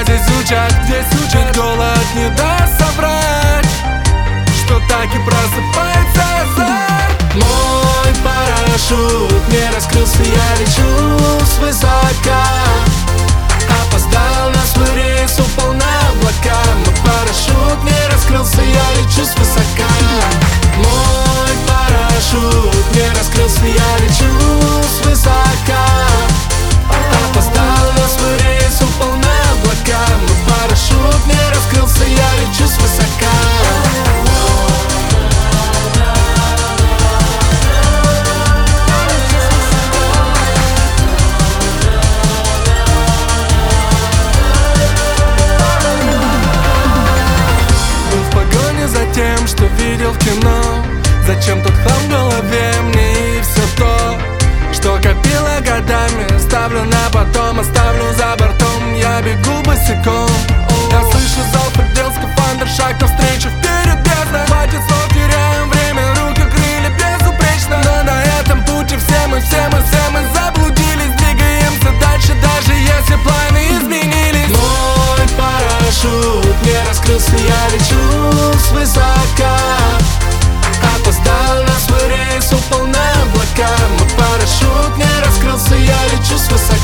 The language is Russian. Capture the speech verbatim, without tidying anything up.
здесь учат, здесь учат. Голод не даст соврать, что так и просыпается азарт. Мой парашют не раскрылся, я лечу свысока. Опоздал на свой рейс, упал на облака. Мой парашют не раскрылся, я лечу свысока. Мой парашют не раскрылся, я лечу свысока. Опоздал на свой рейс, упал на облака. Мой парашют не раскрылся, я лечу свысока. За тем, что видел в кино. Зачем тот хлам в голове мне и все то, что копила годами. Ставлю на потом, оставлю за бортом. Я бегу босиком. Я слышу залп, отдел, скафандр, шаг навстречу, вперед бездна. Хватит слов, теряем время, руки, крылья безупречно. Но на этом пути все мы, все мы, все мы заблудились. Двигаемся дальше, даже если планы изменились. Мой парашют не раскрылся, я лечу свысока. Опоздал на свой рейс, упал на облака. Мой парашют не раскрылся, я лечу свысока.